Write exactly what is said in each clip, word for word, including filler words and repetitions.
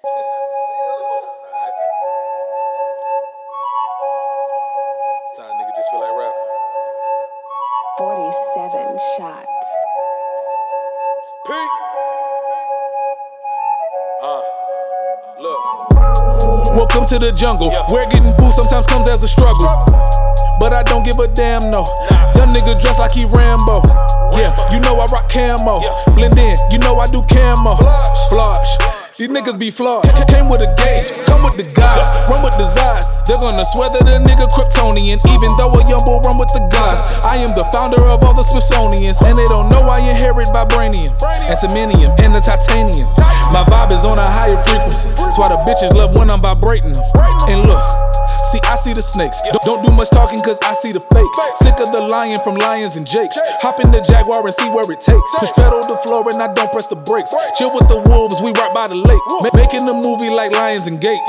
It's time nigga just feel like rapping. forty-seven shots. Pete. Uh, look. Welcome to the jungle, yeah. Where getting food sometimes comes as a struggle. But I don't give a damn, no. Young nigga dressed like he Rambo. Yeah, you know I rock camo. Blend in, you know I do camo. Flush. These niggas be flawed. Came with a gauge, come with the guys, run with desires. They're gonna swear that a nigga Kryptonian, even though a young boy run with the gods. I am the founder of all the Smithsonians, and they don't know I inherit vibranium, antimonium, and the titanium. My vibe is on a higher frequency, that's why the bitches love when I'm vibrating them. And look, see, I see the snakes. Don't do much talking cause I see the fake. Sick of the lion from Lions and Jakes. Hop in the Jaguar and see where it takes. Push pedal to floor and I don't press the brakes. Chill with the wolves, we right by the lake. Making a movie like Lions and Gates.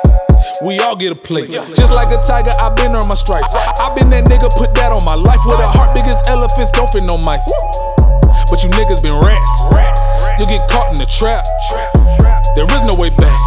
We all get a plate. Just like a tiger, I been on my stripes. I been that nigga, put that on my life. With a heart big as elephants, don't fit no mice. But you niggas been rats. You'll get caught in the trap. There is no way back.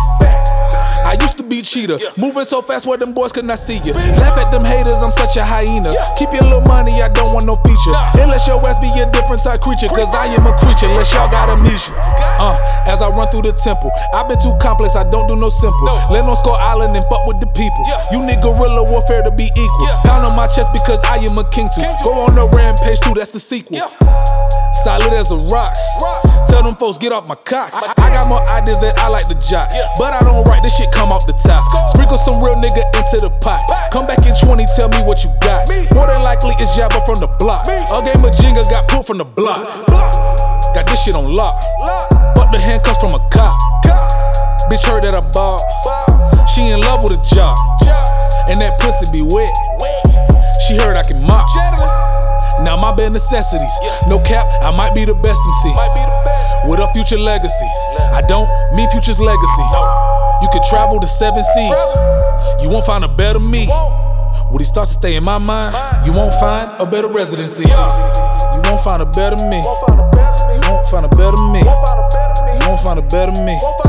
I used to be cheater, moving so fast where them boys could not see you. Laugh at them haters, I'm such a hyena. Keep your little money, I don't want no feature. Unless your ass be a different type creature, cause I am a creature, unless y'all got amnesia. Uh, as I run through the temple, I've been too complex, I don't do no simple. Let on Skull Island and fuck with the people. You need guerrilla warfare to be equal. Pound on my chest because I am a king too. Go on the rampage too, that's the sequel. Solid as a rock. Tell them folks get off my cock. I got more ideas that I like to jot, but I don't write this shit come off the top. Sprinkle some real nigga into the pot. Come back in twenty, tell me what you got. More than likely it's Jabba from the block. A game of Jenga got pulled from the block. Got this shit on lock. Fuck the handcuffs from a cop. Bitch heard that I bought. She in love with a job, and that pussy be wet. She heard I can mop. Now my bare necessities. No cap, I might be the best M C with a future legacy. I don't mean future's legacy. You could travel the seven seas, you won't find a better me. When he starts to stay in my mind, you won't find a better residency. You won't find a better me. You won't find a better me. You won't find a better me.